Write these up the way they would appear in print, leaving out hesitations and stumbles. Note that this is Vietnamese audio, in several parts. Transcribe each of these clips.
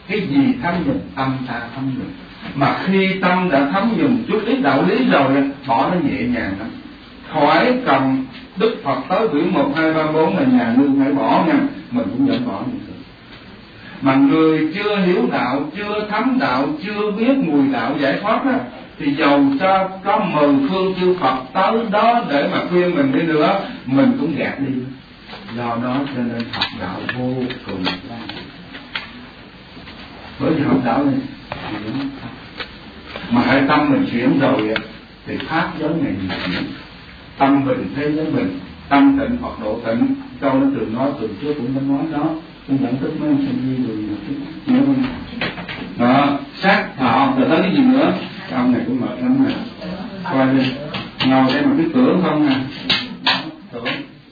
Cái gì thấm nhuần? Tâm ta thấm nhuần. Mà khi tâm đã thấm nhuần chút ít đạo lý rồi, bỏ nó nhẹ nhàng lắm. Khỏi cần Đức Phật tới biểu 1, 2, 3, 4 là nhà nương phải bỏ nha, mình cũng vẫn bỏ như thế. Mà người chưa hiểu đạo, chưa thấm đạo, chưa biết mùi đạo giải thoát á, thì dầu cho có 10 phương chư Phật tới đó để mà khuyên mình đi nữa, mình cũng gạt đi. Do đó cho nên học đạo vô cùng quan trọng. Bởi vì học đạo này chuyển mà hai tâm mình chuyển rồi thì pháp giới này mình chuyển. Tâm bình thế giới bình, tâm tịnh Phật độ tịnh. Câu nó thường nói, từ trước cũng đã nói đó. Tôi nhận thức mấy sinh viên rồi nhớ không? Đó, sát thọ rồi tới cái gì nữa? Cái ông này cũng mệt lắm nè. Coi đi, ngồi đây mà cứ tưởng không nè. Tưởng.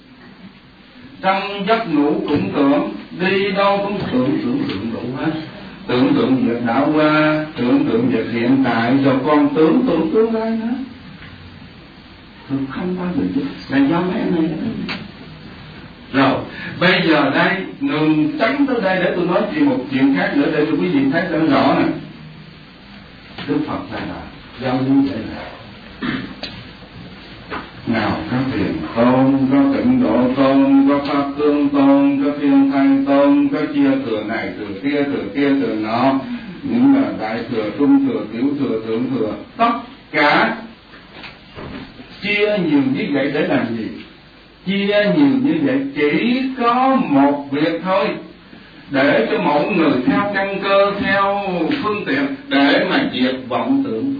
Trong giấc ngủ cũng tưởng, đi đâu cũng tưởng đủ hết. Tưởng việc đã qua, tưởng việc hiện tại, rồi còn tưởng tương lai nữa. Tôi không bao giờ biết là do mấy anh này đó. Rồi, bây giờ đây ngừng tránh tới đây để tôi nói một chuyện khác nữa để cho quý vị thấy rõ rõ nè. Đức Phật này là giao lưu vậy là nào có Thiền Tôn, có Tịnh Độ Tôn, có Pháp Cương Tôn, có Thiên Thanh Tôn, có chia thừa này, thừa kia, thừa nọ, những là đại thừa, trung thừa, tiểu thừa, thượng thừa, tất cả chia nhiều như vậy để làm gì? Chia nhiều như vậy chỉ có một việc thôi, để cho mỗi người theo căn cơ, theo phương tiện để mà diệt vọng tưởng.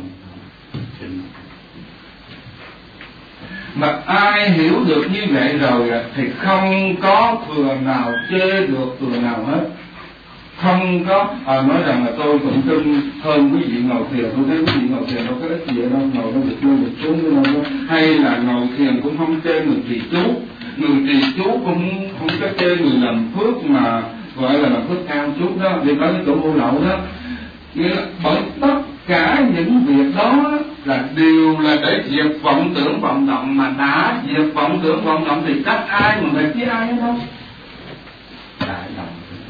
Mà ai hiểu được như vậy rồi thì không có thừa nào chê được thừa nào hết. Không có nói rằng là tôi tụng kinh hơn quý vị ngồi thiền. Tôi thấy quý vị ngồi thiền đâu có ích gì đâu, ngồi đâu được lên được xuống đâu. Hay là ngồi thiền cũng không chê người trì chú. Người trì chú cũng không có chê người làm phước mà gọi là làm phước cao chút đó, vì có cái chỗ vô lậu đó. Nghĩa là bởi tất cả những việc đó là đều là để diệt vọng tưởng vọng động, mà đã diệt vọng tưởng vọng động thì trách ai mà phải chứ ai đâu. Đại động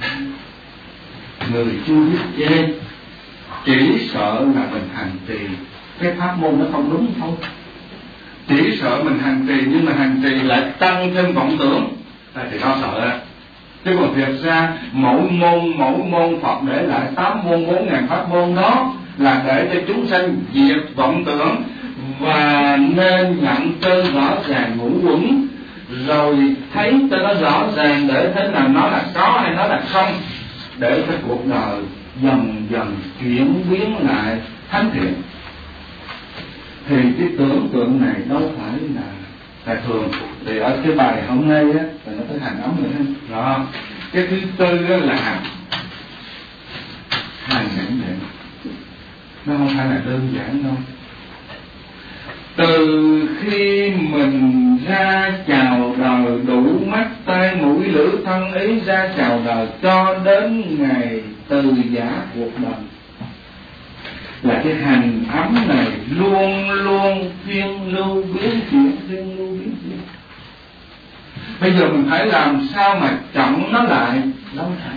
người chưa biết chê, chỉ sợ là mình hành trì cái pháp môn nó không đúng thôi. Chỉ sợ mình hành trì nhưng mà hành trì lại tăng thêm vọng tưởng thì nó sợ đó. Chứ còn việc ra mỗi môn Phật để lại 8 môn 4.000 pháp môn đó là để cho chúng sanh diệt vọng tưởng và nên nhận chân rõ ràng ngũ uẩn, rồi thấy cho nó rõ ràng để thấy là nó là có hay nó là không, để cái cuộc đời dần dần chuyển biến lại thánh thiện. Thì cái tưởng tượng này đâu phải là thường. Thì ở cái bài hôm nay á là nó tới hành ống rồi đó. Cái thứ tư đó là hành nhẫn nhịn. Nó không phải là đơn giản đâu. Từ khi mình ra chào đời đủ mắt tay mũi lưỡi thân ý ra chào đời cho đến ngày từ giả cuộc đời, là cái hành ấm này luôn luôn phiên lưu biến chuyển. Bây giờ mình phải làm sao mà chặn nó lại, đâu phải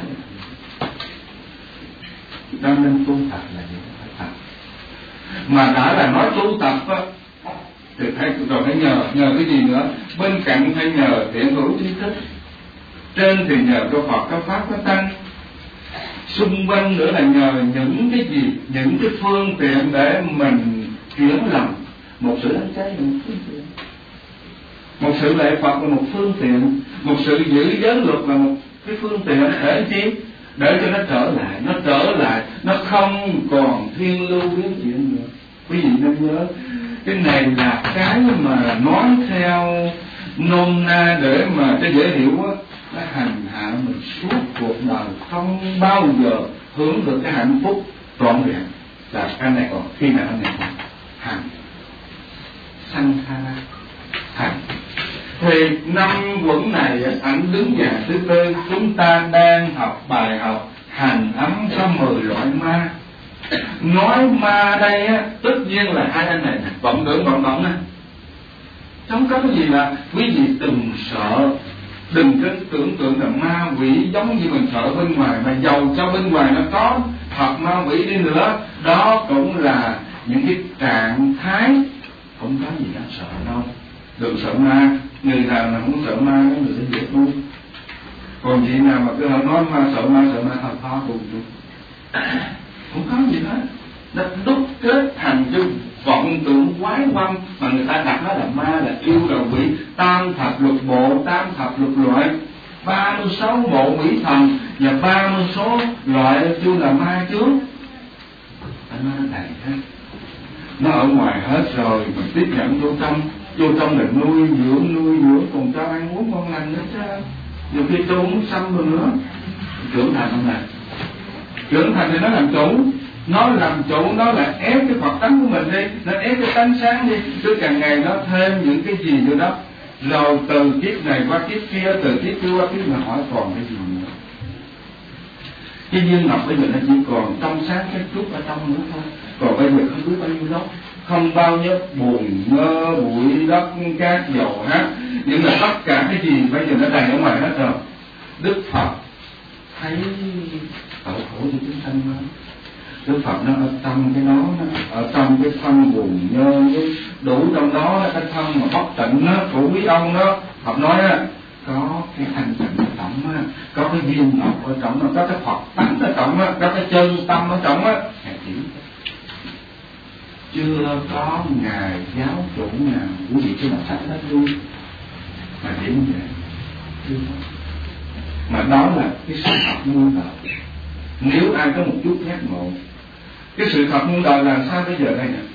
cho nên tu tập là gì? Phải tập. Mà đã là nói tu tập á thì phải rồi phải nhờ cái gì nữa? Bên cạnh phải nhờ thiện hữu trí thức, trên thì nhờ có Phật, có Pháp, có Tăng, xung quanh nữa là nhờ những cái gì? Những cái phương tiện để mình chuyển lòng. Một sự đánh cháy là một phương tiện, một sự lệ Phật là một phương tiện, một sự giữ giới luật là một cái phương tiện để chi? Để cho nó trở lại, nó không còn thiên lưu biến chuyển nữa. Quý vị nên nhớ, cái này là cái mà nói theo nôm na để mà cho dễ hiểu á, nó hành hạ mình suốt cuộc đời, không bao giờ hưởng được cái hạnh phúc trọn vẹn. Là anh này còn khi nào anh này còn hành sanh tha hành. Thì 5 quẩn này ảnh đứng dạng thứ tư, chúng ta đang học bài học hành ấm có 10 loại ma. Nói ma đây á, tất nhiên là hai anh này vọng tưởng vọng động nè. Không có cái gì là quý vị từng sợ Đừng có tưởng tượng là ma quỷ giống như mình sợ bên ngoài, mà dầu cho bên ngoài nó có thật ma quỷ đi nữa, đó cũng là những cái trạng thái không có gì đáng sợ đâu. Đừng sợ ma, người nào mà không sợ ma cái người sẽ dễ tu. Còn chị nào mà cứ nói ma sợ ma thật khó tu, không có gì hết. Nó đúc kết thành cái vọng tưởng quái quăm mà người ta đặt nó là ma, là yêu, là quỷ. Tam thập lục bộ, tam thập lục loại, 36 bộ quỷ thần và 30 số loại kêu là ma trước. Nó đầy hết, nó ở ngoài hết rồi, mình tiếp nhận vô trong là nuôi dưỡng, còn cho ăn uống ngon lành nữa chứ. Nhiều khi tôi muốn xăm rồi nữa. Trưởng thành không nè? Trưởng thành thì nó làm chủ. Nó làm chủ, nó là ép cái Phật tánh của mình đi, nó ép cái tánh sáng đi, cứ càng ngày nó thêm những cái gì nữa đó. Rồi từ kiếp này qua kiếp kia, từ kiếp kia qua kiếp này hỏi còn cái gì nữa. Cái viên ngọc bây giờ nó chỉ còn trong sáng cái chút ở trong nữa thôi. Còn bây giờ không biết bao nhiêu đó, không bao nhiêu bùn ngơ, bụi đất, cát, dầu hát, nhưng là tất cả cái gì bây giờ nó đầy ở ngoài hết rồi. Đức Phật thấy tội khổ cho chúng sanh đó. Đức Phật nó ở trong cái đó, ở trong cái thân buồn nhơ, đủ trong đó cái thân mà bất tịnh đó, của quý ông đó. Phật nói á, có cái thanh tịnh ở trong á, có cái viên ngọc ở trong, có cái Phật tánh ở trong á, có cái chân tâm ở trong á. Chưa có ngài giáo chủ nào quý vị cứ mà sạch hết luôn mà chỉ như vậy. Chưa có. Mà đó là cái sự thật muôn đời. Nếu ai có một chút giác ngộ, cái sự thật muôn đời là sao bây giờ đây nè?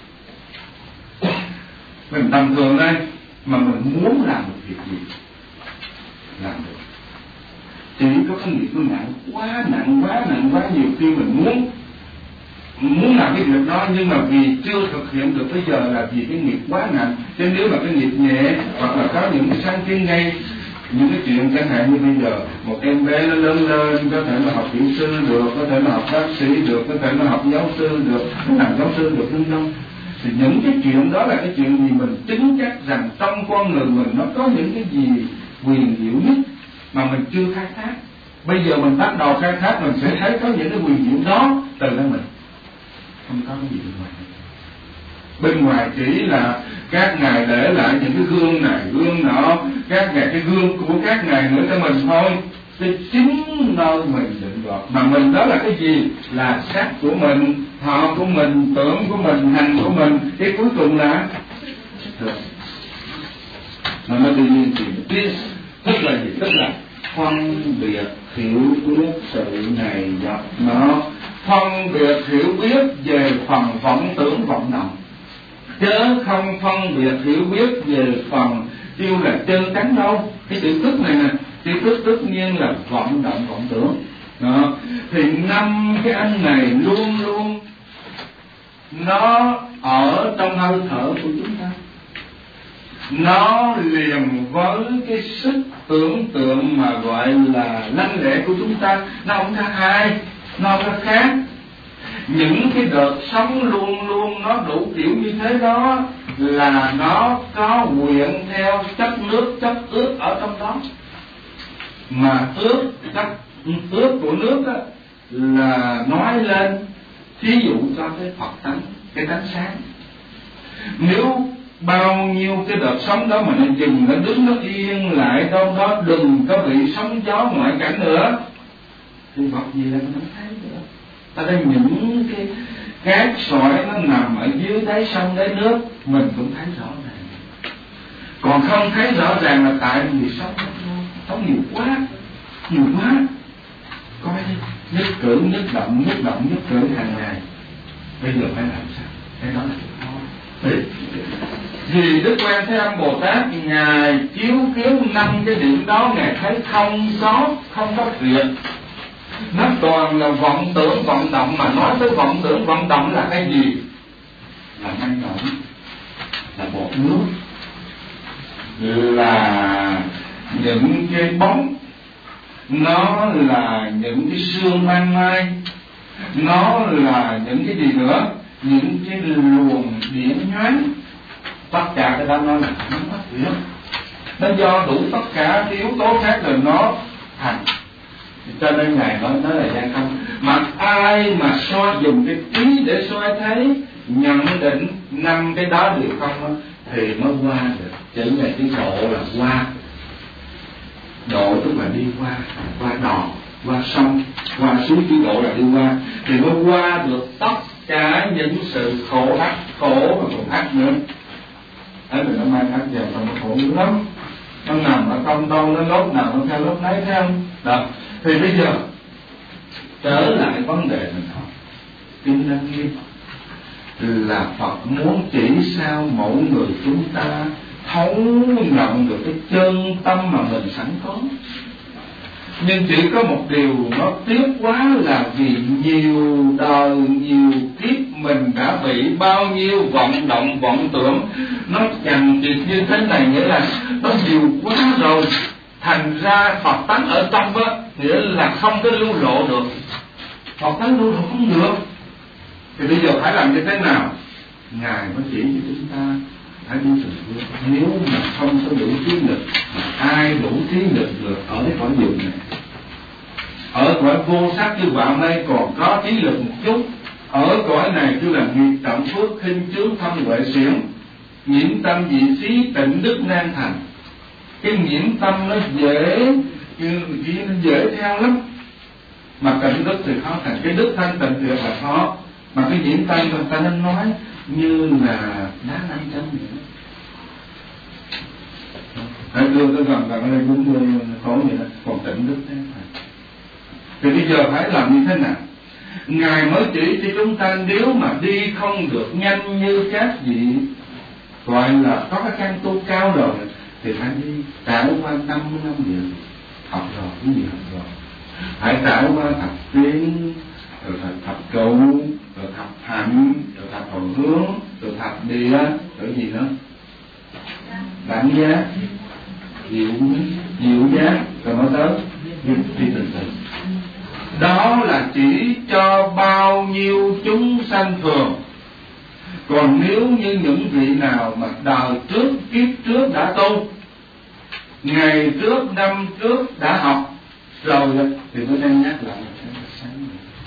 Mình tầm thường đây mà mình muốn làm một việc gì làm được. Chỉ có cái nghiệp nó nặng quá nhiều khi mình muốn làm cái việc đó, nhưng mà vì chưa thực hiện được bây giờ là vì cái nghiệp quá nặng. Chứ nếu mà cái nghiệp nhẹ hoặc là có những cái sáng kiến ngay, những cái chuyện chẳng hạn như bây giờ một em bé nó lớn lên, có thể là học kỹ sư được, có thể là học bác sĩ được, có thể là học giáo sư được, làm giáo sư được, vân vân. Thì những cái chuyện đó là cái chuyện gì mình chứng chắc rằng trong con người mình nó có những cái gì quyền diệu nhất mà mình chưa khai thác. Bây giờ mình bắt đầu khai thác, mình sẽ thấy có những cái quyền diệu đó từ đó mình. Không có cái gì bên ngoài. Bên ngoài chỉ là các ngài để lại những cái gương này, gương nọ, các ngài cái gương của các ngài nữa cho mình thôi. Cái chính nơi mình định đoạt. Mà mình đó là cái gì? Là xác của mình, thọ của mình, tưởng của mình, hành của mình. Cái cuối cùng là mà nó tự nhiên thì biết. Tức là gì? Tức là phân biệt hiểu biết sự này dọc nó, phân biệt hiểu biết về phần vọng tưởng vọng động, chớ không phân biệt hiểu biết về phần kêu là chân tánh đâu. Cái chữ thức này nè, chữ thức tất nhiên là vọng động vọng tưởng đó. Thì năm cái anh này luôn luôn nó ở trong hơi thở của chúng ta, nó liền với cái sức tưởng tượng mà gọi là lanh lẹ của chúng ta. Nó không có hai, nó không có khác. Những cái đợt sống luôn luôn nó đủ kiểu như thế đó là nó có quyện theo chất nước, chất ướt ở trong đó. Mà chất ướt của nước đó là nói lên thí dụ cho cái Phật tánh, cái tánh sáng. Nếu bao nhiêu cái đợt sống đó mà nó dừng, nó đứng, nó yên lại đâu đó, đừng có bị sóng gió ngoại cảnh nữa, thì Phật gì là mình không thấy nữa. Ta đây những cái cát sỏi nó nằm ở dưới đáy sông đáy nước, mình cũng thấy rõ ràng. Còn không thấy rõ ràng là tại vì sống nhiều quá. Coi đi, nhất cử nhất động nhất cử hàng ngày. Bây giờ phải làm sao? Cái đó là khó. Vì Đức Quan Thế Âm Bồ Tát ngài chiếu kiến 5 cái điểm đó, ngài thấy không có việc. Nó toàn là vọng tưởng vọng động. Mà nói tới vọng tưởng vọng động là cái gì? Là manh động, là bọt nước, là những cái bóng, nó là những cái sương ban mai, nó là những cái gì nữa? Những cái luồng điện nhoáng. Tất cả cái đó nó là không có việc. nó do đủ tất cả cái yếu tố khác rồi nó thành. Cho nên Ngài nói nó là gian không. Mà ai mà dùng cái trí để soi thấy, nhận định 5 cái đó đều không đó, thì mới qua được. Chữ này cái độ là qua. Độ tức là đi qua đò, qua sông, qua suối, chữ độ là đi qua. Thì mới qua được tất cả những sự khổ ách, khổ và còn ách nữa. Thế mình nó mang ách vào trong nó khổ dữ lắm. Nó nằm ở trong đâu, nó lúc nào nó theo lúc nấy, thấy không? Đó. Thì bây giờ trở lại vấn đề mình hỏi Kinh Lăng Nghiêm là Phật muốn chỉ sao mỗi người chúng ta thấu nhận được cái chân tâm mà mình sẵn có. Nhưng chỉ có một điều nó tiếc quá là vì nhiều đời, nhiều kiếp mình đã bị bao nhiêu vọng động, vọng tưởng nó chằng chịt như thế này, nghĩa là nó nhiều quá rồi. Thành ra Phật tánh ở trong á, nghĩa là không có lưu lộ được. Phật tánh lưu lộ không được. Thì bây giờ phải làm như thế nào? Ngài mới chỉ cho chúng ta phải đi từng bước. Nếu mà không có đủ trí lực, ai đủ trí lực được ở cái cõi dục này, ở cõi vô sắc như vạo đây còn có trí lực một chút, ở cõi này cứ là nghiệp trọng phước khinh chướng thâm huệ xiển, nhiễm tâm dị xí tịnh đức nan thành. Cái nhiễm tâm nó dễ theo lắm, mà tịnh đức thì khó thành. Cái đức thanh tịnh thì là khó, mà cái nhiễm tâm người ta nên nói như là đá nam châm vậy. Hãy đưa tới gần ở đây cũng khổ vậy đó, còn tịnh đức thế này. Thì bây giờ phải làm như thế nào? Ngài mới chỉ cho chúng ta nếu mà đi không được nhanh như các vị gọi là có cái căn tu cao rồi thì phải đi trải qua 50 năm vậy. Học rồi, cái gì học rồi. Hãy trải qua thập tiến, rồi thập trụ, rồi thập hạnh, rồi thập hồi hướng, rồi thập địa, rồi gì nữa? Đẳng giác, diệu giác, rồi mới tới đi tình tình. Đó là chỉ cho bao nhiêu chúng sanh thường. Còn nếu như những vị nào mà đời trước, kiếp trước đã tu, ngày trước, năm trước đã học rồi thì tôi đang nhắc lại một sáng.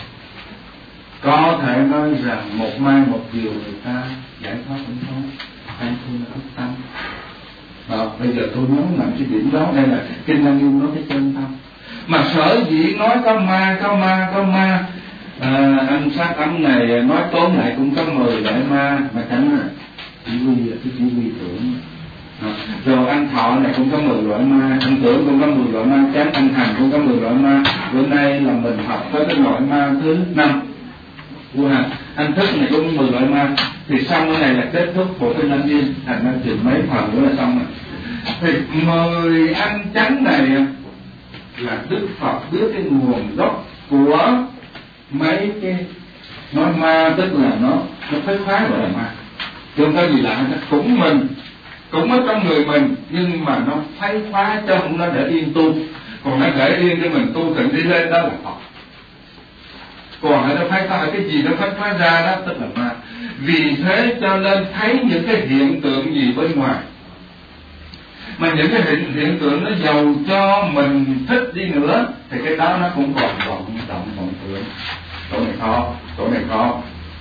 Có thể nói rằng một mai một chiều người ta giải thoát cũng không, anh thôi là ức tâm. Bây giờ tôi nói nằm cái điểm đó, đây là Kinh Lăng Nghiêm nói cái chân tâm. Mà sở dĩ nói có ma, anh sát ấm này nói tối này cũng có 10 loại ma, mà chẳng là chỉ quy tưởng. Rồi anh Thọ này cũng có 10 loại ma, anh Tưởng cũng có 10 loại ma, chán anh Thành cũng có 10 loại ma. Bữa nay là mình học tới cái loại ma thứ 5. Anh Thức này cũng 10 loại ma. Thì xong cái này là kết thúc của Kinh Lăng Nghiêm, thành ra chừng mấy phần nữa là xong rồi. Thì 10 anh chánh này là Đức Phật biết cái nguồn gốc của mấy cái nói ma, tức là nó phái gọi là ma. Chứ không có gì lạ, cũng mình, cũng ở trong người mình, nhưng mà nó phái khóa cho không nó để yên tu. Còn nó để yên cho mình tu tịnh đi lên, đó là Phật. Còn nó phái khóa, cái gì nó phái khóa ra đó tức là ma. Vì thế cho nên thấy những cái hiện tượng gì bên ngoài, mà những cái hiện tượng nó giàu cho mình thích đi nữa thì cái đó nó cũng còn vọng tưởng. Chỗ này khó.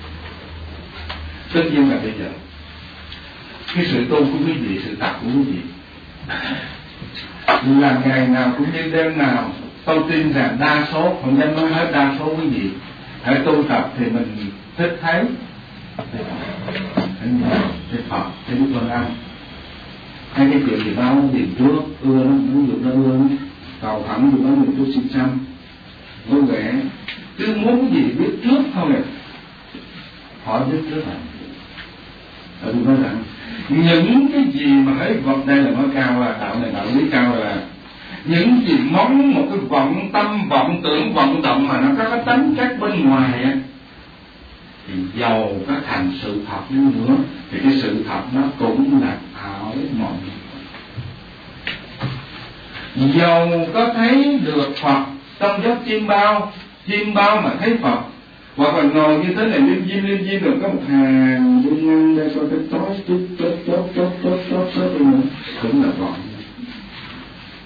Tất nhiên là bây giờ cái sự tu của quý vị, sự tập của quý vị là ngày nào cũng như đêm nào. Tôi tin rằng đa số, không dám nói hết, đa số quý vị hãy tu tập thì mình thích thấy cái Phật, cái Đức Vân Âm, hay cái chuyện gì đó điền trước ưa nó, ví dụ nó ưa cầu thẳng dù nó mình tôi xin xăm vui vẻ, cứ muốn gì biết trước thôi nè, hỏi biết trước là tôi nói rằng những cái gì mà thấy vật đây là nói cao là đạo này đạo lý cao là những gì mong một cái vọng tâm, vọng tưởng, vọng động mà nó có cái tính chất bên ngoài thì giàu có thành sự thật đi nữa thì cái sự thật nó cũng là ảo mộng. Giàu có thấy được Phật trong giấc chim bao mà thấy Phật, hoặc là ngồi như thế này liêm diêm được có một hàng dung ngăn đây coi cái chót cũng là vọng.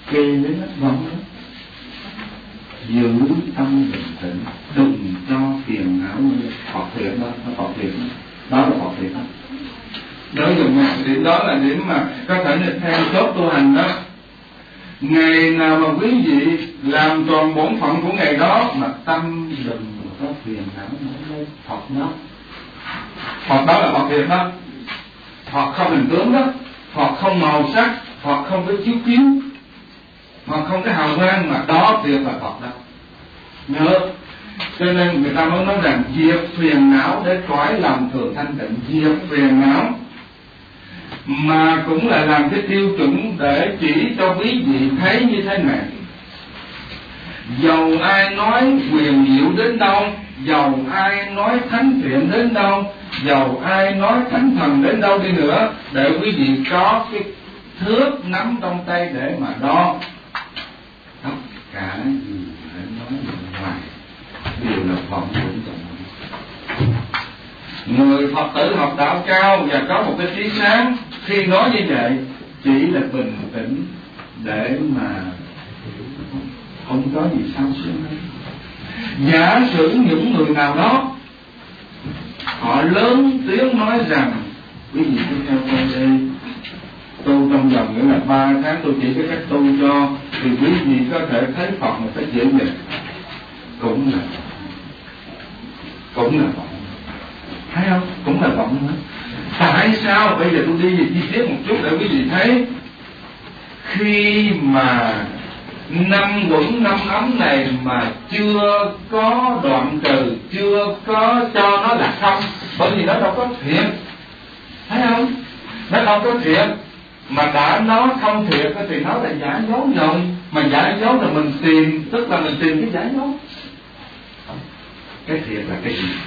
kê đến nó vòng đó. Giữ tâm bình tĩnh, đừng cho phiền não Phật thiện đó, nó Phật thiện đó là Phật thiện đó. Đó dùng điểm đó là điểm mà có thể là theo chốt tu hành đó. Ngày nào mà quý vị làm tròn bổn phận của ngày đó mà tâm đừng có phiền não nó lên Phật đó. Phật đó là Phật thiện đó. Phật không hình tướng đó, Phật không màu sắc, Phật không có chiếu kiến, Phật không có hào quang, mà đó thiệt là Phật đó. Nhớ, cho nên người ta mới nói rằng diệt phiền não để cõi lòng thường thanh tịnh. Diệt phiền não mà cũng là làm cái tiêu chuẩn để chỉ cho quý vị thấy như thế này. Dầu ai nói quyền diệu đến đâu, dầu ai nói thánh thiện đến đâu, dầu ai nói thánh thần đến đâu đi nữa, để quý vị có cái thước nắm trong tay để mà đo. Tất cả gì để nói bên ngoài đều là vọng tưởng trong mình. Người Phật tử học đạo cao và có một cái trí sáng, khi nói như vậy chỉ là bình tĩnh để mà không có gì sao xuyên hết. Giả sử những người nào đó họ lớn tiếng nói rằng quý vị cứ theo tôi đi, tu trong vòng nghĩa là 3 tháng tôi chỉ cái cách tu cho, thì quý vị có thể thấy Phật một cách dễ dàng. Cũng là vọng, thấy không? Cũng là vọng nữa. Tại sao? Bây giờ tôi đi về chi tiết một chút để quý vị thấy. Khi mà 5 quẩn 5 ấm này mà chưa có đoạn trừ, chưa có cho nó là không, bởi vì nó đâu có thiện, thấy không? Nó không có thiện, mà đã nó không thiện thì nó là giả dối rồi. Mà giả dối là mình tìm, tức là mình tìm cái giả dối. Cái thiện là cái gì?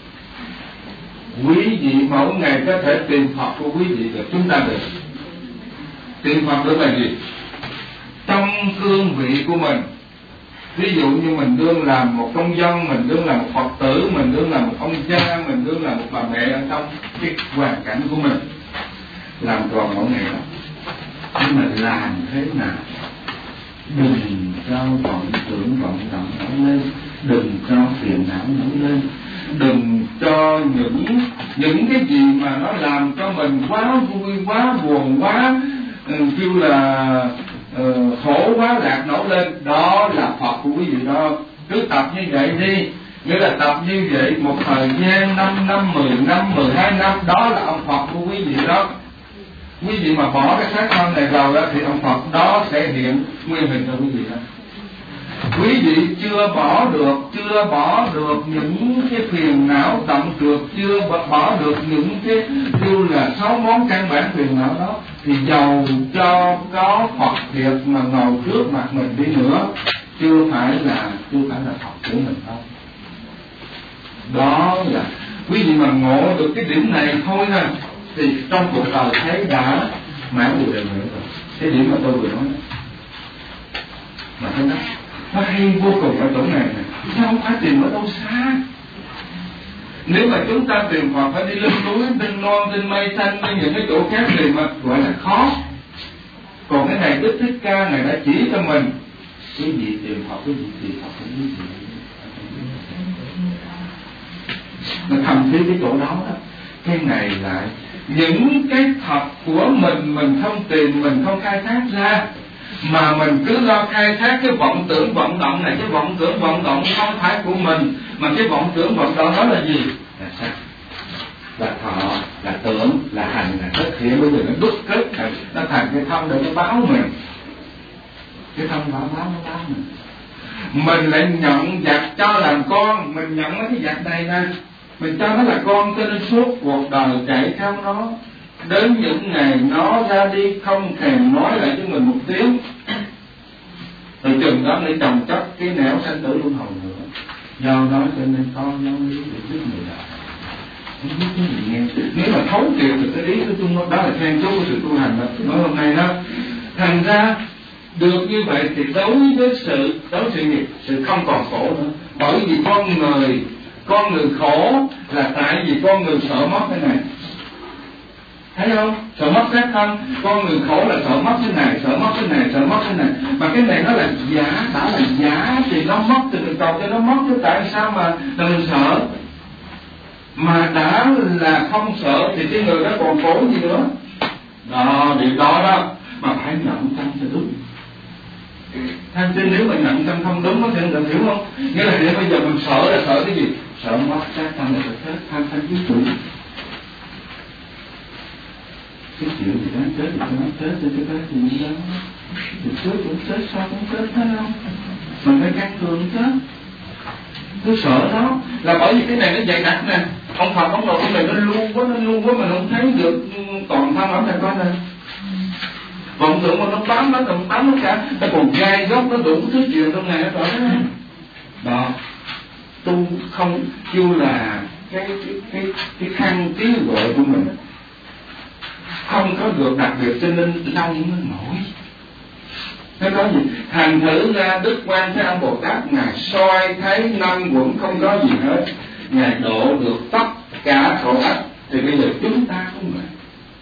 Quý vị mỗi ngày có thể tìm Phật của quý vị được, chúng ta được. Tìm Phật được là gì? Trong cương vị của mình. Ví dụ như mình đương làm một công dân, mình đương làm một Phật tử, mình đương làm một ông cha, mình đương làm một bà mẹ ở trong cái hoàn cảnh của mình, làm tròn mỗi ngày đó. Nhưng mà làm thế nào đừng cho vọng tưởng vọng động nổi lên, đừng cho phiền não nổi lên, đừng cho những cái gì mà nó làm cho mình quá vui, quá buồn, quá kêu là khổ quá lạc nổi lên. Đó là Phật của quý vị đó. Cứ tập như vậy đi, nghĩa là tập như vậy một thời gian 5 năm, 10 năm, 12 năm, đó là ông Phật của quý vị đó. Quý vị mà bỏ cái xác thân này vào đó thì ông Phật đó sẽ hiện nguyên hình cho quý vị đó. Quý vị chưa bỏ được những cái phiền não động trượt, chưa bỏ được những cái kêu là 6 món căn bản phiền não đó, thì dầu cho có Phật thiệt mà ngồi trước mặt mình đi nữa, chưa phải là Phật của mình đâu. Đó là quý vị mà ngộ được cái điểm này thôi ha, thì trong cuộc đời thấy đã mãn điều đề nguyện rồi. Cái điểm mà tôi vừa nói mà thấy đó, nó hay vô cùng ở chỗ này nè, chứ không phải tìm ở đâu xa. Nếu mà chúng ta tìm Phật phải đi lên núi, lên non, lên mây xanh, lên những cái chỗ khác thì mà gọi là khó. Còn cái này Đức Thích Ca này đã chỉ cho mình, quý vị tìm Phật, quý vị tìm Phật cũng quý vị. Nó thầm thấy cái chỗ đó đó. Cái này lại những cái thật của mình không tìm, mình không khai thác ra, mà mình cứ lo khai thác cái vọng tưởng vọng động này. Cái vọng tưởng vọng động không phải của mình, mà cái vọng tưởng vọng động đó là gì? Là sắc, là thọ, là tưởng, là hành, là thực hiện. Bây giờ nó đúc kết, nó thành cái thân để nó báo mình. Cái thân nó báo mình. Mình lại nhận vật cho làm con, mình nhận mấy cái vật này nè, mình cho nó là con, cho nên suốt cuộc đời chạy theo nó. Đến những ngày nó ra đi không thèm nói lại cho mình một tiếng, từ chừng đó để chồng chất cái nẻo sanh tử luân hồi nữa. Do đó cho nên con nó mới được biết người đời. Không biết cái gì nghe. Nếu mà thấu triệt được cái ý của chúng nó, đó là then chốt của sự tu hành đó. Nói hôm nay đó, thành ra được như vậy thì đối với sự nghiệp, sự không còn khổ nữa. Bởi vì con người khổ là tại vì con người sợ mất cái này. Thấy không? Sợ mất xác thân. Con người khổ là sợ mất cái này, sợ mất cái này, sợ mất cái này. Mà cái này nó là giả, đã là giả thì nó mất thì mình cầu cho nó mất, chứ tại sao mà mình sợ? Mà đã là không sợ thì cái người đó còn khổ gì nữa. Đó, điều đó mà phải nhận tâm cho đúng. Tham tin nếu mà nhận tâm không đúng nó thì mình hiểu không? Nghĩa là nếu bây giờ mình sợ là sợ cái gì? Sợ mất xác thân là chết, tham vũ trụ. Cái chuyện thì đáng chết thì nó chết, thì cái gì đó thì chết cũng chết, sao cũng chết, thấy không? Mình phải can cường chết. Cứ sợ đó là bởi vì cái này nó dày đặc nè. Ông Phật ông nội này nó luôn quá mình không thấy được toàn thân ở đây coi này. Vọng tưởng mà nó bám nó cả, nó còn gai góc, nó đủ thứ chuyện trong này đó. Đó, tu không kêu là cái khăn tiếng gọi của mình không có được đặc biệt cho nên lâu mới nổi. Nó có gì? Thành thử ra Đức Quan Thế Âm Bồ Tát Ngài soi thấy năm quẩn không có gì hết, Ngài độ được tất cả khổ ách. Thì bây giờ chúng ta cũng vậy.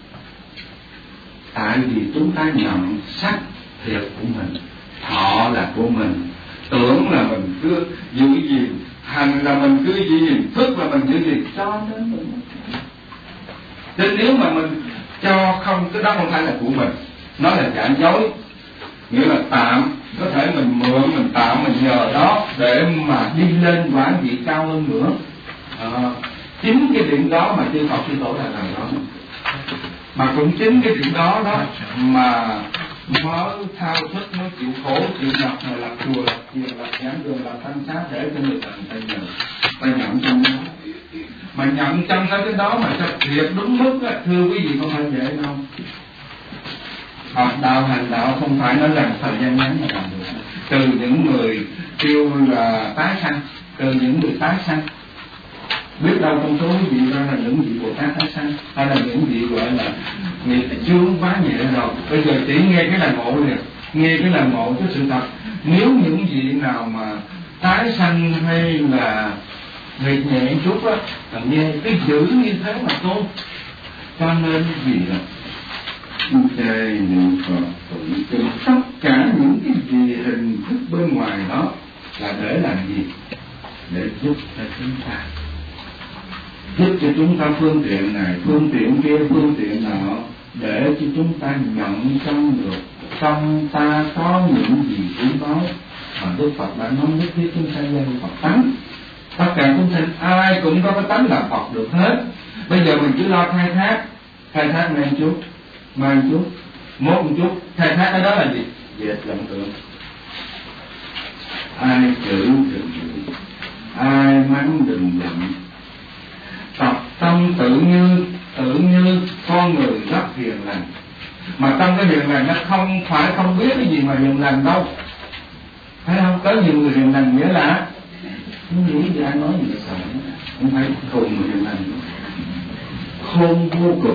Tại vì chúng ta nhận sắc thiệt của mình, thọ là của mình, tưởng là mình cứ giữ gìn, hành là mình cứ giữ gìn, thức là mình giữ gìn, cho nên mình. Nên nếu mà mình cho không, cái đó không phải là của mình, nó là giả dối. Nghĩa là tạm, có thể mình mượn, mình tạm, mình nhờ đó để mà đi lên quả vị cao hơn nữa. Chính cái điểm đó mà chư Phật chư Tổ là làm đó. Mà cũng chính cái điểm đó mà mới thao thức, mới chịu khổ, chịu nhập, mà lập chùa, lập thiền, lập giảng đường, lập thanh sát để cho người thành tay nhờ, tay nhận trong đó. Mà nhận trong cái đó mà thật thiệt đúng mức á, thưa quý vị không phải dễ đâu. Học đạo hành đạo không phải nói rằng thời gian ngắn mà làm được. Từ những người kêu là tái sanh, từ những người tái sanh, biết đâu trong số quý vị ra là những vị Bồ Tát tái sanh, hay là những vị gọi là nghiệp chướng quá nhẹ rồi. Bây giờ chỉ nghe cái là ngộ liền, nghe cái là ngộ cái sự thật. Nếu những vị nào mà tái sanh hay là việc nhẹ chút á, nghe cái giữ như thế mà tu. Cho nên gì là trời niệm Phật tụng kinh, tất cả những cái gì hình thức bên ngoài đó là để làm gì? Để giúp cho chúng ta, giúp cho chúng ta phương tiện này, phương tiện kia, phương tiện nọ, để cho chúng ta nhận trong được trong ta có những gì cũng có. Mà Đức Phật đã nói nhất thiết chúng sanh dân Phật tánh. Tất cả chúng sanh ai cũng có cái tánh là Phật được hết. Bây giờ mình cứ lo khai thác này chút, mai chút, mốt một chút. Khai thác cái đó là gì? Dệt vọng tưởng. Ai chửi đừng chửi, ai mắng đừng giận. Tập tâm tự như con người rất hiền lành. Mà trong cái hiền lành nó không phải không biết cái gì mà hiền lành đâu. Thấy không? Có nhiều người hiền lành nghĩa là không nghĩ gì ai nói gì sợ, không phải khôn mà hiền lành, khôn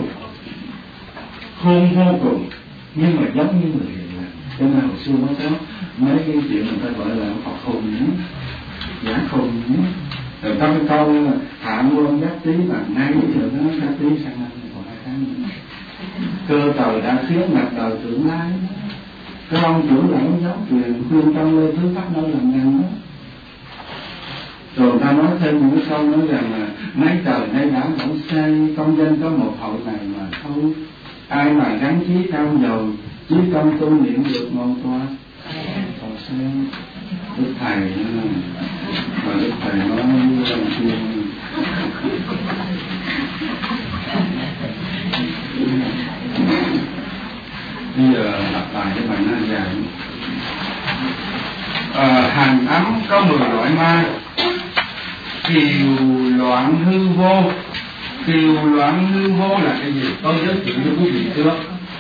vô cùng, nhưng mà giống như người hiền lành. Cho nên hồi xưa nói đó, mấy cái chuyện người ta gọi là Phật khôn nhé, giả khôn nhé. Rồi trong cái câu hạ quân giác tí bằng nay giờ nó giác tí sang năm còn 2 tháng nữa. Cơ trời đã khiến mặt đời trưởng lái. Cái ông trưởng lão giáo truyền khuyên trong lê thứ pháp nơi làm ngành đó. Rồi ta nói thêm những cái câu nói rằng là mấy trời nay đã không xây, công dân có một hội này mà thôi. Ai mà gắn chí cao dầu, chí công tu niệm được ngôn toa. Còn xem Đức Thầy mà Đức Thầy nói như là chuyện bây giờ lặp lại cái bài nói rằng hành ấm có 10 loại ma. Kiều loạn hư vô. Kiều loạn hư vô là cái gì? Tôi giới thiệu với quý vị trước.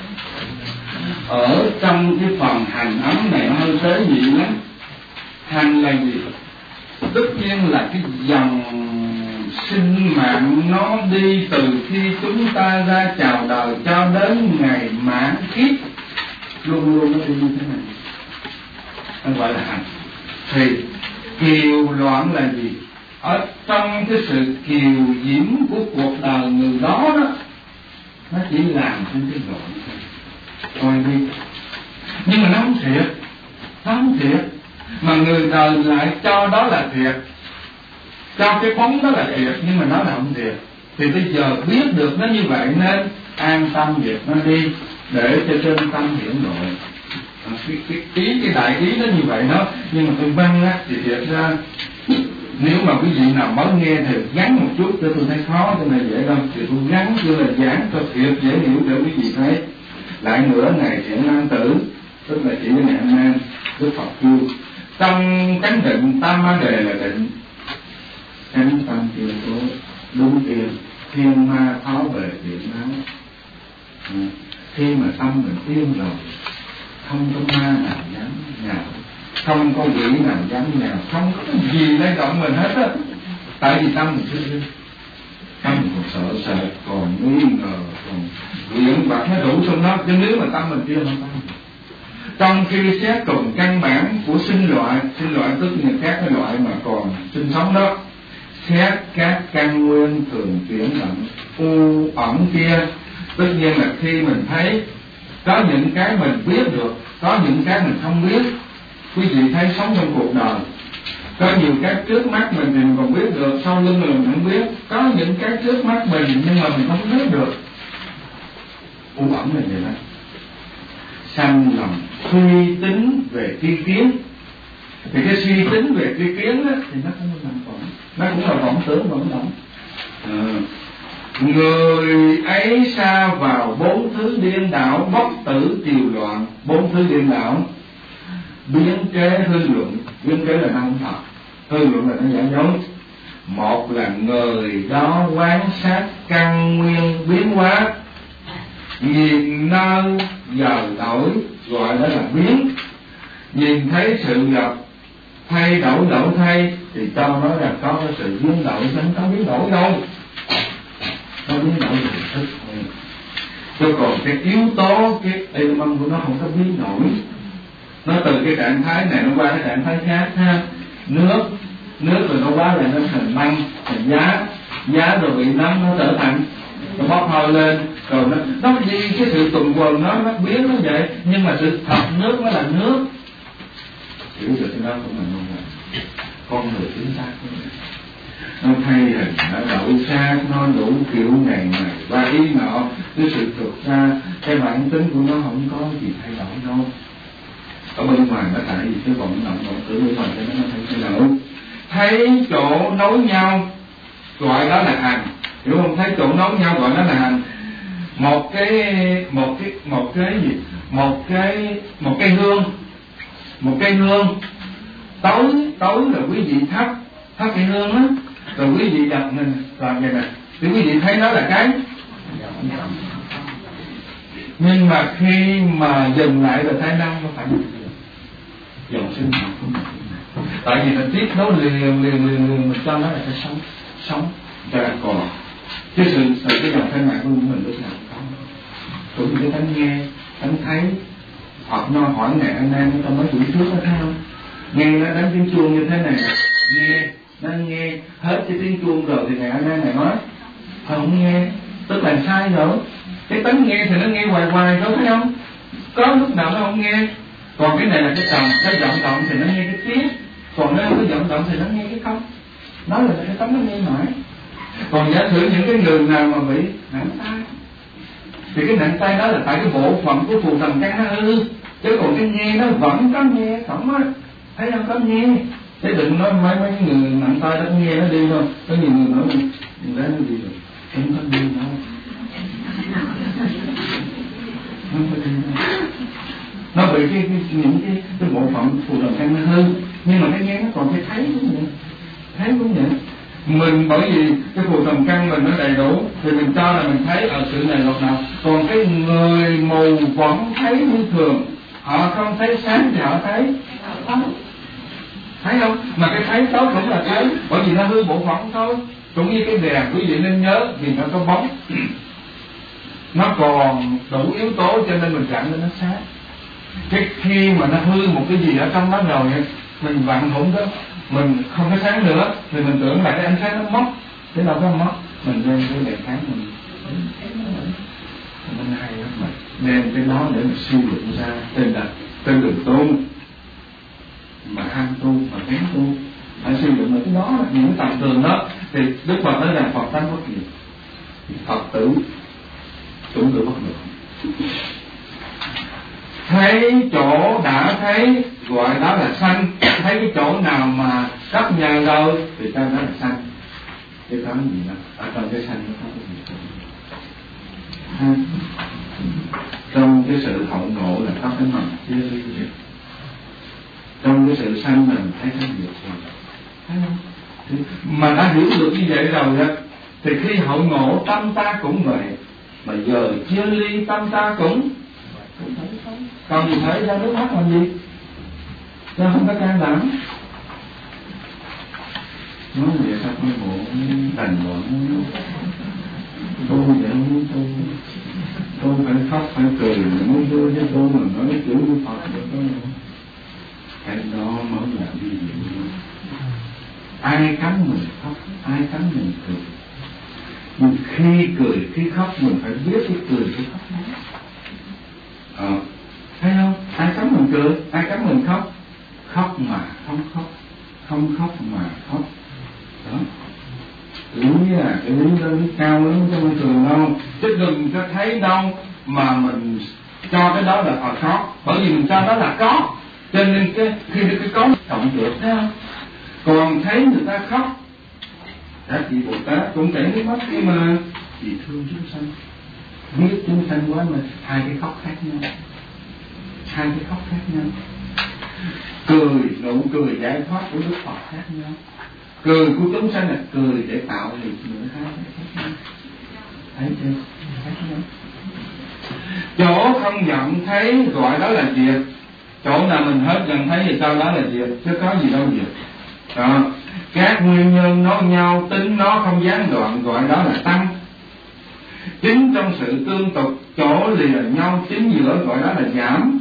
Ở trong cái phần hành ấm này nó hơi tế nhị lắm. Hành là gì? Tất nhiên là cái dòng sinh mạng nó đi từ khi chúng ta ra chào đời cho đến ngày mãn kiếp, luôn luôn nó đi như thế này. Nó gọi là hành. Thì kiều loạn là gì? Ở trong cái sự kiều diễm của cuộc đời người đó đó, nó chỉ làm trên cái gọi coi đi, nhưng mà nó không thiệt, nó không thiệt, mà người đời lại cho đó là thiệt, cho cái bóng đó là thiệt, nhưng mà nó là không thiệt. Thì bây giờ biết được nó như vậy nên an tâm việc nó đi, để cho chân tâm hiển lộ. Cái đại ý nó như vậy đó. Nhưng mà tôi văn á thì thiệt ra nếu mà quý vị nào mới nghe thì gắn một chút, cho tôi thấy khó cho nên dễ đâu, thì tôi gắn cho là giảng cho thiệt dễ hiểu để quý vị thấy. Lại nữa ngày Thiện Nam Tử, tức là chỉ với Ngạn Nam, Đức Phật kêu trong chánh định tam ma đề là định, chánh tâm tiêu tố đúng tiền, thiên ma tháo về điện báo. Khi mà tâm mình yên rồi, không có ma nào dám nhào, không có quỷ nào dám nhào, không có cái gì lay động mình hết á. Tại vì tâm mình chưa yên, tâm mình còn sợ còn nghi ngờ, còn luyện bạc nó đủ trong đó. Chứ nếu mà tâm mình chưa không tâm, trong khi xét cùng căn bản của sinh loại tức là các cái loại mà còn sinh sống đó, xét các căn nguyên thường chuyển động u ẩn kia, tất nhiên là khi mình thấy có những cái mình biết được, có những cái mình không biết. Quý vị thấy sống trong cuộc đời, có nhiều cái trước mắt mình thì mình còn biết được, sau lưng mình không biết. Có những cái trước mắt mình nhưng mà mình không biết được. U ẩn là vậy đó. Sanh lòng suy tính về tri kiến, thì cái suy tính về tri kiến đó, thì nó cũng là vọng, nó cũng là vọng tưởng vọng động. Người ấy sa vào bốn thứ điên đảo, bất tử triều loạn. Bốn thứ điên đảo: biến kế hư luận, biến kế là năng thật, hư luận là nó giả dối. Một là người đó quan sát căn nguyên biến hóa, nhìn nơi giờ đổi, gọi đó là biến. Nhìn thấy sự vật thay đổi thay thì cho nó là có cái sự biến đổi, chẳng có biến đổi đâu. Nó biến đổi thì thức thôi. Chứ còn cái yếu tố, cái element của nó không có biến đổi. Nó từ cái trạng thái này nó qua cái trạng thái khác ha. Nước rồi nó quá lại nó thành băng, thành giá rồi bị nóng nó trở thành, nó bốc hơi lên, rồi nó đi cái sự tuần quần nó biến nó vậy. Nhưng mà sự thật nước nó là nước. Hiểu được cái đó không là ngon rồi. Con người chính xác của mình, nó thay hình, nó đổi xác, nó đủ kiểu này và ý nọ. Cái sự thực ra cái bản tính của nó không có gì thay đổi đâu. Ở bên ngoài nó tại vì cái vọng động tưởng bên ngoài cho nó thay đổi. Thấy chỗ nối nhau gọi đó là hành, hiểu không? Thấy chỗ nối nhau gọi đó là hành. Một cây hương tối là quý vị thắp cái hương á, rồi quý vị đặt mình làm vậy nè, thì quý vị thấy nó là cái. Nhưng mà khi mà dừng lại rồi thấy năng nó phải dòng sinh hoạt của mình. Tại vì mình tiếp nối liền mình cho nó là cái sống cho đã còn. Chứ sự cái dòng sinh hoạt của mình lúc nào không có. Cũng như cái tánh nghe, tánh thấy, hoặc nó hỏi ngài anh em trong mấy buổi trước đó thấy không? Nghe nó đánh tiếng chuông như thế này, nó nghe hết cái tiếng chuông rồi thì ngài anh em này nói không nghe, tức là sai rồi. Cái tánh nghe thì nó nghe hoài đâu, thấy không? Có lúc nào nó không nghe. Còn cái này là cái vọng động thì nó nghe cái tiếng, còn nếu không có vọng động thì nó nghe cái không. Nói là cái tánh nó nghe mãi. Còn giả sử những cái người nào mà bị nặng tay, thì cái nặng tay đó là tại cái bộ phận của phù thần căn nó hư. Chứ còn cái nghe nó vẫn có nghe, không á, thấy không có nghe. Thế đừng nói mấy người nặng tay đó nghe nó đi thôi. Có nhiều người nói mình đấy nó đi rồi, không có đi đâu. Nó bị những cái bộ phận phù thần căn nó hư. Nhưng mà cái nghe nó còn cái thấy cũng vậy. Mình bởi vì cái phù thần căn mình nó đầy đủ thì mình cho là mình thấy ở sự này lúc nào. Còn cái người mù vẫn thấy như thường, họ không thấy sáng thì họ thấy không, thấy không? Mà cái thấy tốt cũng là thấy, bởi vì nó hư bộ phận thôi. Cũng như cái đèn, quý vị nên nhớ vì nó có bóng, nó còn đủ yếu tố cho nên mình chạm lên nó sáng. Cái khi mà nó hư một cái gì ở trong đó rồi, mình vặn hụn đó, mình không có sáng nữa thì mình tưởng là cái ánh sáng nó mất, thế đâu có mất. Mình lên cái đèn sáng mình Nó hay lắm mà đem cái đó để mà suy luận ra trên đường tu, mà ham tu mà kém tu phải suy luận cái đó là những tầm thường đó. Thì Đức Phật nói rằng Phật tánh bất diệt, Phật tử chúng tôi bất được. Thấy chỗ đã thấy gọi đó là sanh, thấy cái chỗ nào mà chấp nhận đâu thì ta nói là sanh. Cái đó gì đó ở trong cái sanh nó có cái gì ha? Trong cái sự hậu ngộ là có cái mầm chia ly biệt, trong cái sự sanh mình thấy cái việc rồi, thấy không? Mà đã hiểu được như vậy rồi đó, thì khi hậu ngộ tâm ta cũng vậy, mà giờ chia ly tâm ta cũng thấy không? Còn gì thấy ra nước mắt làm gì? Nó không có can đảm. Nói vậy sao con bộ đành loạn. Tôi vậy không muốn tôi phải khóc phải cười muốn vui với tôi mà nói cái chữ của Phật được không? Cái đó mới là đi diện. Ai cấm mình khóc, ai cấm mình cười. Nhưng khi cười, khi khóc mình phải biết cái cười, cái khóc đó. Thấy không? Ai cấm mình cười, ai cấm mình khóc. Khóc mà không khóc, không khóc mà khóc. Đó. Lý là cái lý đó lý cao lắm cho mình thường đâu. Chứ đừng có thấy đâu mà mình cho cái đó là họ khóc. Bởi vì mình cho đó là có. Cho nên khi cái có cộng được, thấy không? Còn thấy người ta khóc, các vị Bồ Tát cũng chảy nước mắt khi mà vì thương chúng sanh, biết chúng sanh quá mà hai cái khóc khác nhau, hai cái khóc khác nhau. Cười, nụ cười giải thoát của Đức Phật khác nhau. Cười của chúng sanh là cười để tạo nghiệp nữa, hai cái khác nhau. Thấy chưa? Khác nhau. Chỗ không nhận thấy gọi đó là diệt. Chỗ nào mình hết nhận thấy thì sao đó là diệt, chứ có gì đâu diệt. Đó. Các nguyên nhân nó nhau, tính nó không gián đoạn, gọi đó là tăng. Chính trong sự tương tục, chỗ lìa nhau chính giữa, gọi đó là giảm.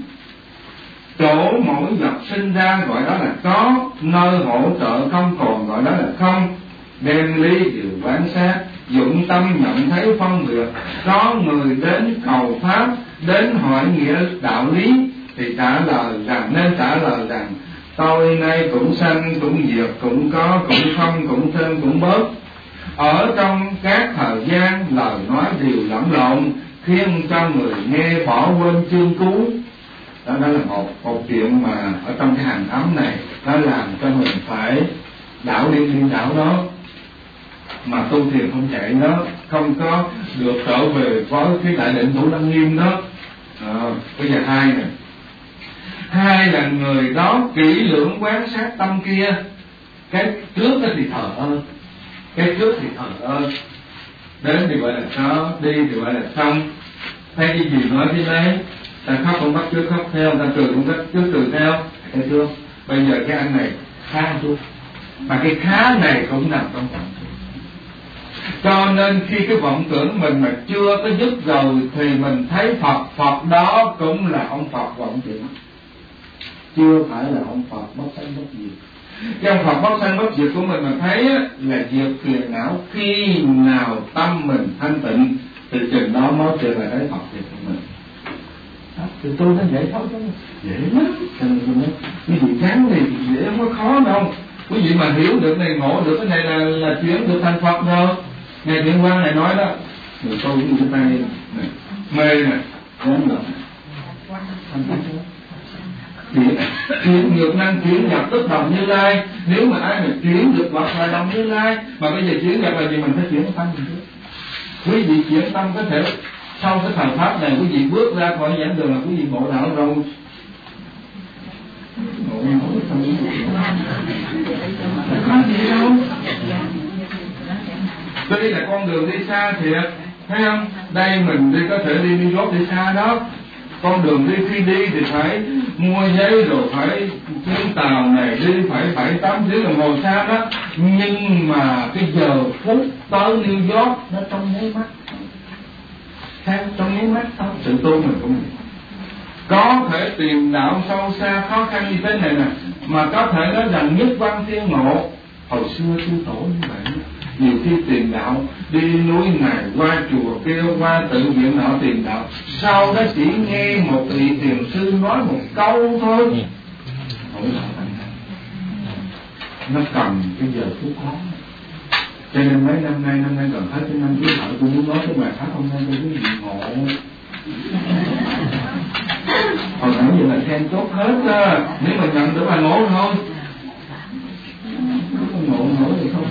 Chỗ mỗi vật sinh ra, gọi đó là có. Nơi hỗ trợ không còn, gọi đó là không. Đem lý điều quán sát, dụng tâm nhận thấy phân biệt. Có người đến cầu pháp, đến hỏi nghĩa đạo lý, thì trả lời rằng, nên trả lời rằng tôi nay cũng sanh, cũng diệt, cũng có, cũng không, cũng thêm, cũng bớt. Ở trong các thời gian, lời nói đều lẫn lộn, khiến cho người nghe bỏ quên chương cuối. Đó là một chuyện mà ở trong cái hành ấm này, nó làm cho mình phải đảo đi đảo đó, mà tu thiền không chạy đó, không có được trở về với cái đại định Thủ Lăng Nghiêm đó. Bây giờ hai nè. Hai là người đó kỹ lưỡng quán sát tâm kia. Cái trước thì thờ ơ, cái trước thì thờ ơ, đến thì gọi là có, đi thì gọi là xong. Thấy cái gì nói thế đấy, ta khóc không bắt trước khóc theo, ta cười không bắt trước cười theo. Thấy chưa? Bây giờ cái anh này khá chút, mà cái khá này cũng nằm trong vọng tưởng. Cho nên khi cái vọng tưởng mình mà chưa có dứt rồi, thì mình thấy Phật đó cũng là ông Phật vọng tưởng, chưa phải là ông Phật bất sanh bất diệt. Cái ông Phật bất sanh bất diệt của mình mà thấy là diệt phiền não. Khi nào tâm mình thanh tịnh thì chừng đó mới trở lại thấy Phật diệt của mình. Thì tôi nó dễ thôi chứ, dễ lắm. Quý vị chán thì dễ, không có khó đâu. Quý vị mà hiểu được này, ngộ được cái này là chuyển được thành Phật rồi. Ngài Thiện Quang này nói đó, người tôi cũng cái tay này, mê này, không được. Chuyển ngược năng chuyển nhập tức đồng Như Lai. Nếu mà ai mà chuyển được vật là đồng Như Lai, mà bây giờ chuyển nhập là gì, mình phải chuyển tâm mình trước. Quý vị chuyển tâm có thể sau cái thời pháp này quý vị bước ra khỏi giảng đường là quý vị ngộ đạo rồi. Có gì đâu. Đây là con đường đi xa thiệt, thấy không? Đây mình đi có thể đi New York đi xa đó. Con đường đi, khi đi thì phải mua giấy rồi phải chuyến tàu này đi phải 7-8 tiếng đồng hồ xa đó. Nhưng mà cái giờ phút tới New York nó trong nháy mắt. Theo trong nháy mắt thôi. Sự tu mình cũng có thể tìm đạo sâu xa khó khăn như thế này nè, mà có thể nói rằng nhất văn thiên ngộ. Hồi xưa sư tổ như vậy, Nhiều khi tìm đạo, đi núi này qua chùa kia, qua tự viện nọ tìm đạo, sau đó chỉ nghe một vị thiền sư nói một câu thôi, không là nó cần cái giờ phút đó. Cho nên mấy năm nay còn thấy cái năm trước tôi muốn nói cái bài pháp hôm nay tôi quý vị ngộ. Hồi nãy giờ là khen tốt hết á, nếu mà nhận được bài ngộ thôi. Ngộ thì không.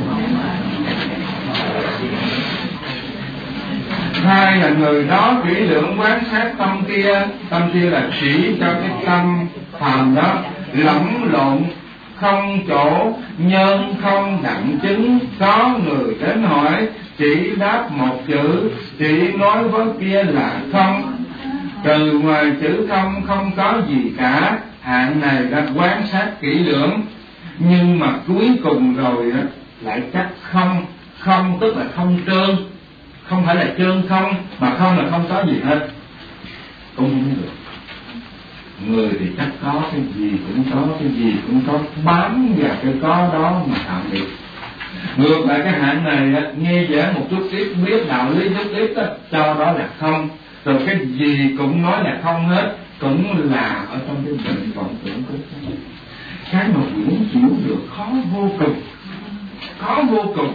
Hai là người đó kỹ lưỡng quán sát tâm kia là chỉ cho cái tâm phàm đó lẫn lộn, không chỗ nhân không đặng chứng. Có người đến hỏi, chỉ đáp một chữ, chỉ nói với kia là không. Từ ngoài chữ không có gì cả. Hạng này đã quan sát kỹ lưỡng, nhưng mà cuối cùng rồi đó, lại chắc không. Không tức là không trơn, không phải là trơn không, mà không là không có gì hết. Cũng không được. Người thì chắc có cái gì cũng có, cái gì cũng có, bám vào cái có đó mà tạm biệt. Ngược lại cái hạng này nghe giảng một chút ít, biết đạo lý chút ít đó, cho đó là không. Rồi cái gì cũng nói là không hết, cũng là ở trong cái bệnh vọng tưởng của chúng. Cái mà quyển chịu được khó vô cùng, khó vô cùng.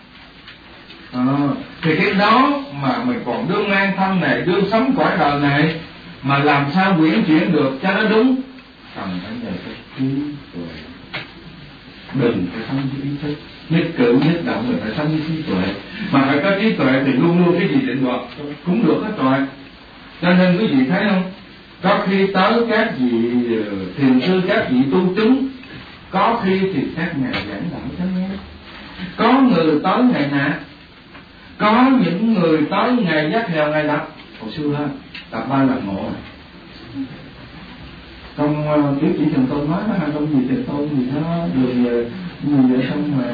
Thì cái đó mà mình còn đương an thân này, đương sống cõi đời này, mà làm sao quyển chuyển được cho nó đúng, cần phải nhờ cái trí tuệ. Đừng phải sống với ý thức, nhất cử nhất động mình phải sống với trí tuệ. Mà phải có trí tuệ thì luôn luôn cái gì định đoạt cũng được hết rồi. Cho nên quý vị thấy không, có khi tới các vị thiền sư, các vị tu chứng, có khi thì các nhà giảng đạo cho nghe. Có người tới ngày nạ, có những người tới ngày giác nghèo ngày lập. Hồi xưa tập 3 lần ngộ này. Trong Tiểu Chỉ Thần Tôn nói đó, trong gì Thần Tôn gì đó đường về người về xong mà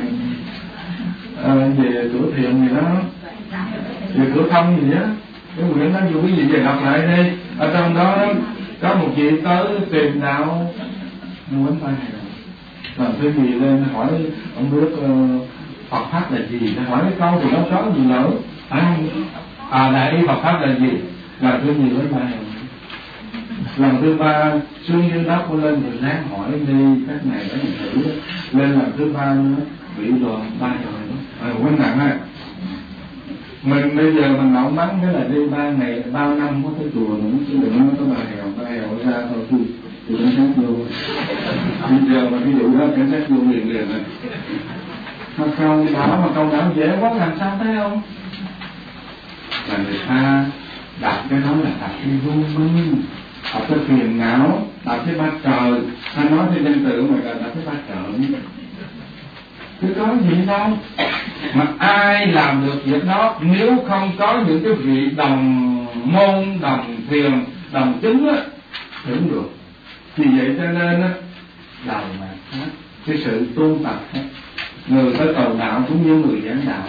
về cửa thiện gì đó, về cửa thông gì đó, cái quyển đó dù quý vị về đọc lại đi. Ở trong đó có một chị tới tìm đạo, nó quánh tay này làm cái gì lên hỏi ông biết Phật pháp là gì, nó hỏi cái câu thì nó có gì nữa. Đại ý Phật pháp là gì? Lần thứ nhiều với ba. Lần thứ ba xuống dưới đất lên thì láng hỏi đi các này đó mình thử. Lên lần thứ ba nữa bị đoàn 3 rồi đó. Quên nặng á. Mình bây giờ mình nấu mắng cái là đi 3 ngày 3 năm có tới chùa nữa, chứ đừng nói có ba hèo ra thôi thì cảnh sát vô. Bây giờ mà ví dụ đó cảnh sát vô liền rồi. Mà câu đảo dễ quá làm sao thấy không? Là người ta đặt cái đó là đặt cái vô minh, đặt cái phiền não, đặt cái bát trời. Ta nói theo danh tự mà đặt cái bát trời. Chứ có gì đâu. Mà ai làm được việc đó nếu không có những cái vị đồng môn, đồng thiền, đồng chứng á, thì không được. Vì vậy cho nên á, đầu mà cái sự tu tập á, người tới cầu đạo cũng như người giảng đạo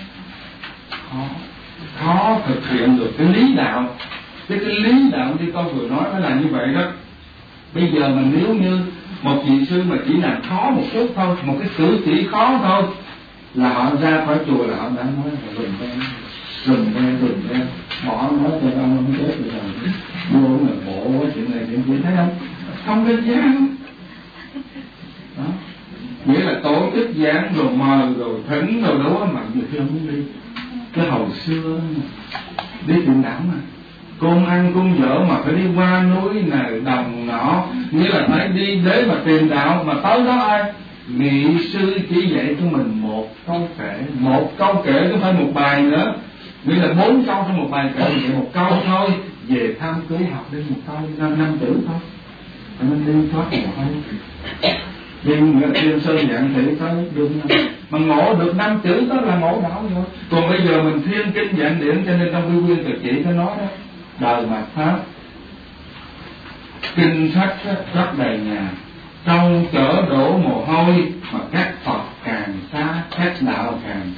khó thực hiện được cái lý đạo. Cái lý đạo như con vừa nói nó là như vậy đó. Bây giờ mình nếu như một vị sư mà chỉ làm khó một chút thôi, một cái cử chỉ khó thôi, là họ ra khỏi chùa là họ đã nói là rừng đen, bỏ nói cho ông không chết rồi, vô là bộ quá chuyện này chuyện kia, thấy không? Không đơn giản. Đó. Nghĩa là tổ chức giảng rồi mời rồi thỉnh rồi đó mà nhiều khi không muốn đi. Cái hồi xưa đi tìm đạo mà côn ăn côn dở mà phải đi qua núi này đồng nọ, nghĩa là phải đi để mà tìm đạo. Mà tới đó ai? Vị sư chỉ dạy cho mình một câu kể chứ không phải một bài nữa. Nghĩa là 4 câu trong một bài kể, vậy một câu thôi. Về tham cưới học đi một câu 5 chữ thôi, mình đi thoát một hơi. Điên sơn dạng thể tới đúng mà ngộ được 5 chữ đó là ngộ đạo rồi. Còn bây giờ mình thiên kinh dạng điển, cho nên trong quy nguyên tuyệt chỉ có nói đó, đời mạt pháp kinh sách rất đầy nhà, trong chở đổ mồ hôi, mà các Phật càng xa, các đạo càng.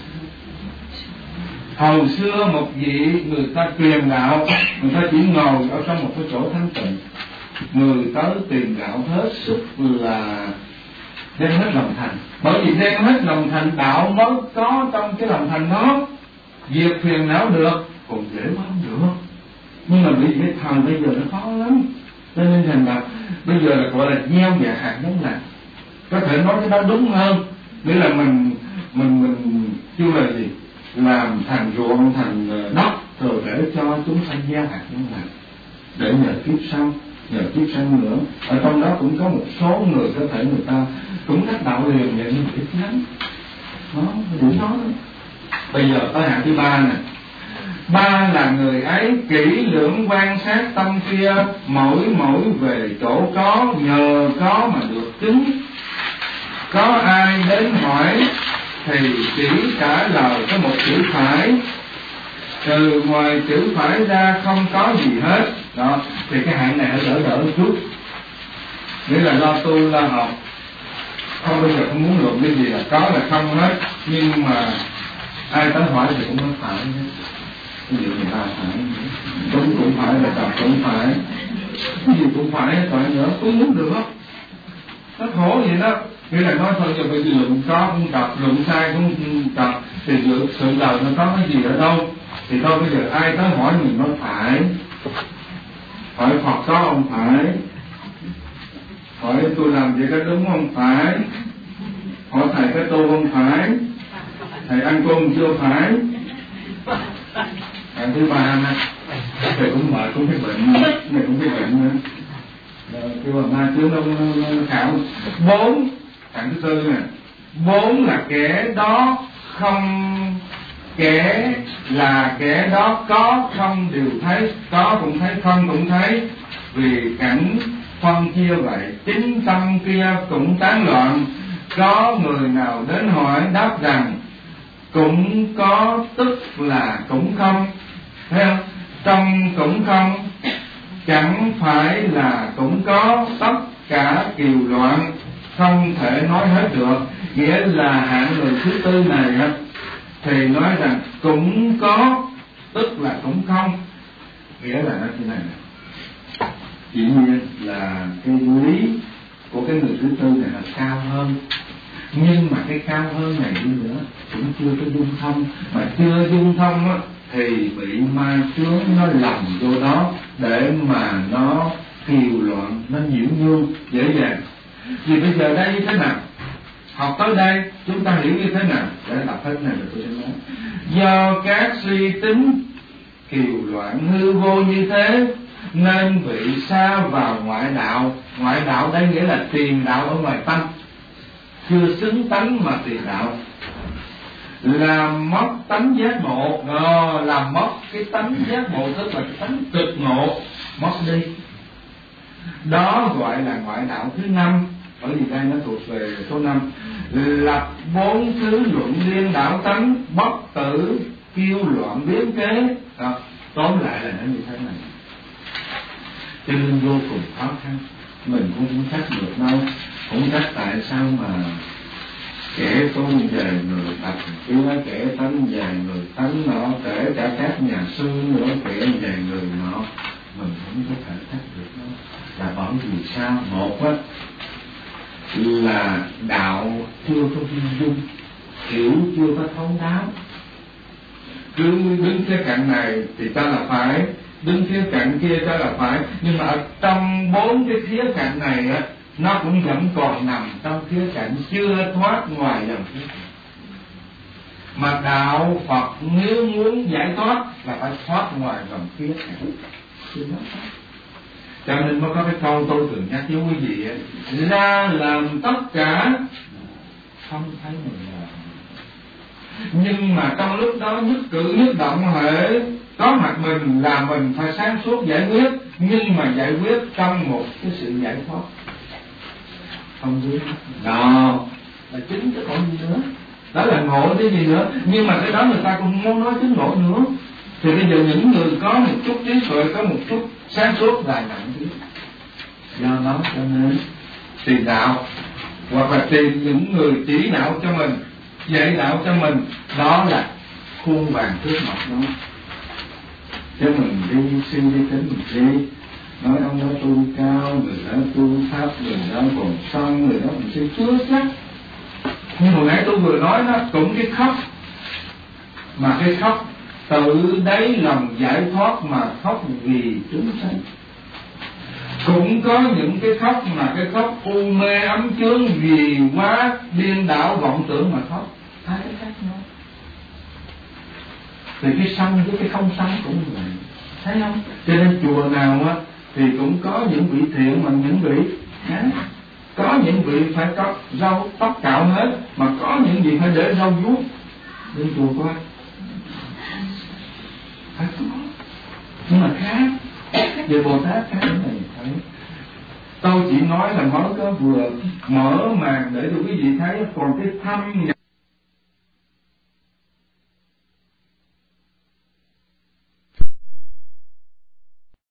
Hồi xưa một vị người ta truyền đạo, người ta chỉ ngồi ở trong một cái chỗ thanh tịnh, người tới tìm đạo hết sức là đem hết lòng thành. Bởi vì đem hết lòng thành, đạo mới có trong cái lòng thành đó. Diệt phiền não được, còn dễ quá không được. Nhưng mà bị cái thời bây giờ nó khó lắm. Cho nên thành là bây giờ là gọi là gieo dạ hạt giống lành. Có thể nói cái đó đúng hơn. Nghĩa là mình kêu là gì? Làm thành ruộng, thành đất, rồi để cho chúng sanh gieo hạt giống lành, để nhờ kiếp sau nữa. Ở trong đó cũng có một số người có thể người ta cũng đắc đạo liền vậy, nhưng ít lắm. Nó điểm đó. Bây giờ tới hạng thứ ba nè. Ba là người ấy kỹ lưỡng quan sát tâm kia, mỗi về chỗ có, nhờ có mà được chứng. Có ai đến hỏi thì chỉ trả lời có một chữ phải, từ ngoài chữ phải ra không có gì hết. Đó, thì cái hạng này đỡ một chút. Nghĩa là lo tu lo học, không bao giờ không muốn luận cái gì là có là không hết. Nhưng mà ai tới hỏi thì cũng nói phải hết. Ví dụ người ta phải, đúng cũng phải, là tập cũng phải, cái gì cũng phải, tội nữa, cũng muốn được. Nó khổ vậy đó. Nghĩa là nói thôi cho bây giờ luận có cũng tập, luận sai cũng tập, thì sự đời nó có cái gì ở đâu. Thì thôi bây giờ ai tới hỏi mình nói phải, hỏi Phật có không phải, hỏi tôi làm vậy có đúng không phải, hỏi thầy cái tu không phải, thầy ăn cơm chưa phải. Hạng thứ ba nè, thầy cũng mệt, cũng phải bệnh, này cũng phải bệnh nữa. Kêu là ma chướng nó khảo. 4, hạng thứ tư nè. 4 là kẻ đó không, kẻ là kẻ đó có không đều thấy, có cũng thấy, không cũng thấy. Vì cảnh phân chia vậy, chính tâm kia cũng tán loạn. Có người nào đến hỏi đáp rằng cũng có tức là cũng không. Thấy không? Trong cũng không chẳng phải là cũng có, tất cả kiều loạn, không thể nói hết được. Nghĩa là hạng người thứ tư này á, thì nói rằng cũng có tức là cũng không. Nghĩa là nó thế này nè. Dĩ nhiên là cái lý của cái người thứ tư này là cao hơn, nhưng mà cái cao hơn này đi nữa cũng chưa có dung thông. Mà chưa dung thông á thì bị ma chướng nó lầm vô đó để mà nó kiều loạn, nó nhiễu nhương dễ dàng. Vì bây giờ đây như thế nào? Học tới đây chúng ta hiểu như thế nào? Để đọc hết này rồi tôi sẽ nói. Do các suy tính kiều loạn hư vô như thế, nên bị sa vào ngoại đạo. Ngoại đạo đây nghĩa là tiền đạo ở ngoài tâm, chưa xứng tánh mà tiền đạo. Làm mất tánh giác ngộ, làm mất cái tánh giác ngộ, tức là cái tánh cực ngộ, mất đi. Đó gọi là ngoại đạo thứ 5. Bởi vì đây nó thuộc về số 5. Lập 4 thứ luận liên đạo tánh, bất tử kiêu loạn biến kế. Đó, tóm lại là nó như thế này. Cho nên vô cùng khó khăn. Mình cũng không trách được đâu. Không trách tại sao mà kẻ tu về người tập, kẻ tánh về người tánh nọ, kể cả các nhà sư nữa kẻ về người nọ, mình không có thể trách được đâu. Là bởi vì sao? Một á là đạo chưa có viên dung, hiểu chưa có thấu đáo. Cứ đứng khía cạnh này thì ta là phải, đứng khía cạnh kia ta là phải, nhưng mà ở trong 4 cái khía cạnh này á, nó cũng vẫn còn nằm trong khía cạnh chưa thoát ngoài dòng khía cạnh. Mà đạo Phật nếu muốn giải thoát là phải thoát ngoài dòng khía cạnh. Cho nên mới có cái câu tôi thường nhắc với quý vị ấy, ra làm tất cả không thấy mình làm. Nhưng mà trong lúc đó nhất cử nhất động hệ có mặt mình là mình phải sáng suốt giải quyết, nhưng mà giải quyết trong một cái sự giải thoát không dưới đó là chính chứ còn gì nữa. Đó là ngộ cái gì nữa. Nhưng mà cái đó người ta cũng muốn nói chính ngộ nữa. Thì bây giờ những người có một chút trí tuệ, có một chút sáng suốt là nặng chứ. Do đó cho nên tìm đạo, hoặc là tìm những người chỉ đạo cho mình, dạy đạo cho mình, đó là khuôn vàng trước mặt đó. Chứ mình đi suy đi tính mình đi. nói ông đó tu cao, người đó tu thấp, người đó còn xong, người đó cũng sẽ chưa chắc. Nhưng hồi nãy tôi vừa nói đó, cũng cái khóc, mà cái khóc tự đáy lòng giải thoát mà khóc vì chúng sanh. Cũng có những cái khóc mà cái khóc u mê ấm chướng vì quá điên đảo vọng tưởng mà khóc. Hai cái khác nhau. Thì cái sanh với cái không sanh cũng vậy, thấy không? Cho nên chùa nào á thì cũng có những vị thiện mà những vị có những vị phải có râu tóc cạo hết, mà có những vị phải để râu vuốt. Đi chùa coi phải có, nhưng mà khác. Về Bồ Tát khác cái này thấy. Tôi chỉ nói là mới có vừa mở màn để cho quý vị thấy, còn cái thâm